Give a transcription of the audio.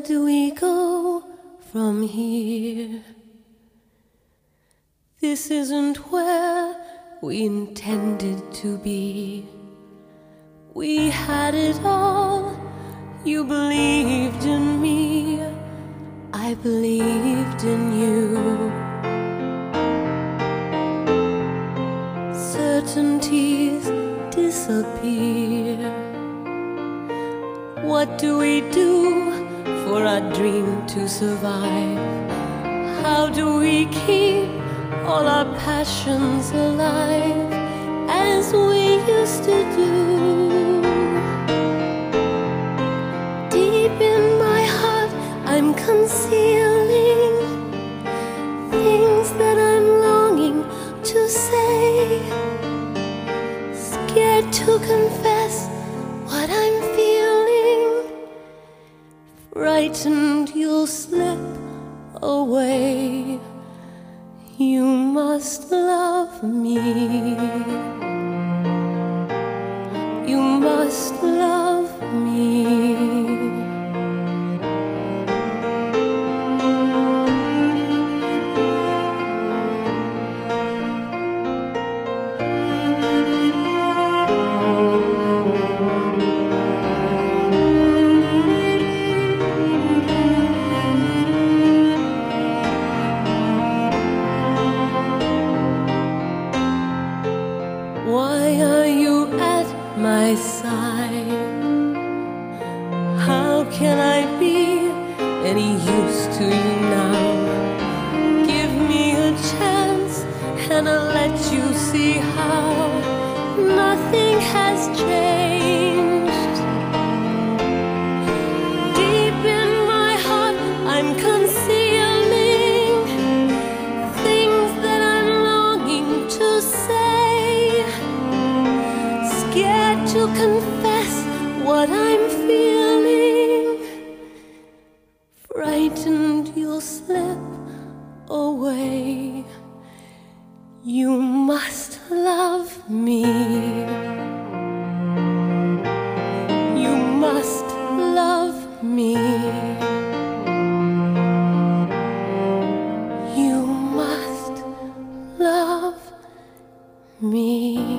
do we go from here? This isn't where we intended to be. We had it all. You believed in me, I believed in you. Certainties disappear. What do we do for our dream to survive? How do we keep all our passions alive as we used to do? Deep in my heart I'm concealing things that I'm longing to say, scared to confess what I'm feeling, frightened you'll slip away. You must love me. You must love me. Why are you at my side? How can I be any use to you now? Give me a chance and I'll let you see how nothing has changed. Deep in my heart I'm concealing things that I'm longing to say, scared to confess what I'm feeling, frightened you'll slip away. You must love me. You must love me. You must love me.